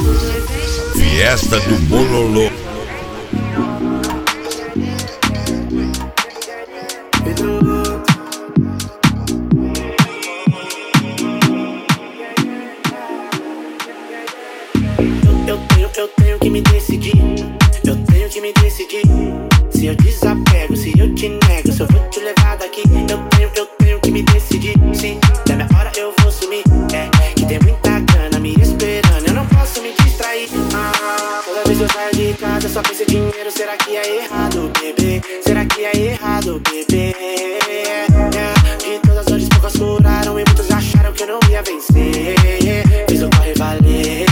Fiesta do Bololô. Eu tenho que me decidir. Eu tenho que me decidir. Se eu desapego, se eu te nego, se eu vou te levar daqui. Eu tenho que me decidir. Sim, da minha hora eu vou sumir. É, que tem muita grana me esperando, eu não posso me distrair. Toda vez eu saio de casa só penso em dinheiro. Será que é errado, bebê? Será que é errado, bebê? De todas as dores poucas curaram e muitos acharam que eu não ia vencer. Fiz o corre valer.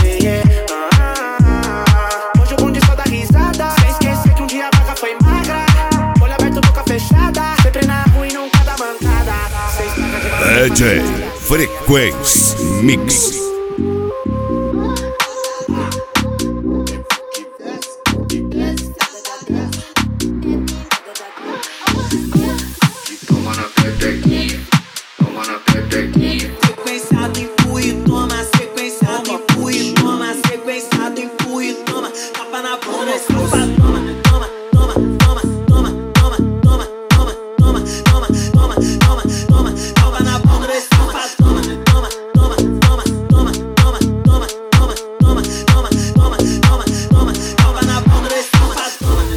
Hoje o bonde só dá risada, sem esquecer que um dia a vaca foi magra. Olho aberto, boca fechada, sempre na rua e nunca dá mancada. DJ Frequência Mix. Toma na pepequinha, toma na pepequinha. Sequenciado em fui, toma. Sequenciado em fui, toma. Sequenciado em fui, toma. Tapa na bunda.